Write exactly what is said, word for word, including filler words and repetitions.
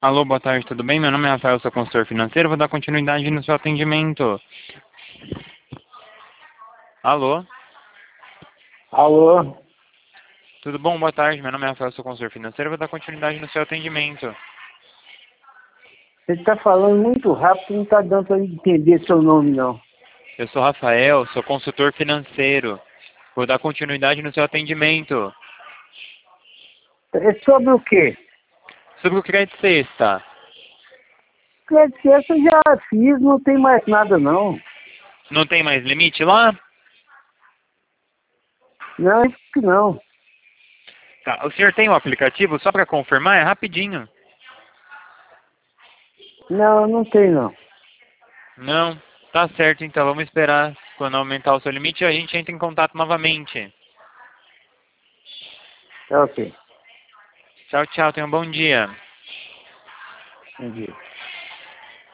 Alô, boa tarde, tudo bem? Meu nome é Rafael, sou consultor financeiro, vou dar continuidade no seu atendimento. Alô, Alô? tudo bom? Boa tarde, meu nome é Rafael, sou consultor financeiro, vou dar continuidade no seu atendimento. Você está falando muito rápido, não está dando para entender seu nome, não. Eu sou Rafael, sou consultor financeiro, vou dar continuidade no seu atendimento. É sobre o quê? Sobre o crédito sexta, Quer dizer, eu já fiz, não tem mais nada, não. não tem mais limite lá? Não, isso que não. Tá, o senhor tem o aplicativo? Só para confirmar, é rapidinho. Não, não tem, não. Não? Tá certo, então vamos esperar quando aumentar o seu limite e a gente entra em contato novamente. É ok. Tchau, tchau, tenha um bom dia. Entendi.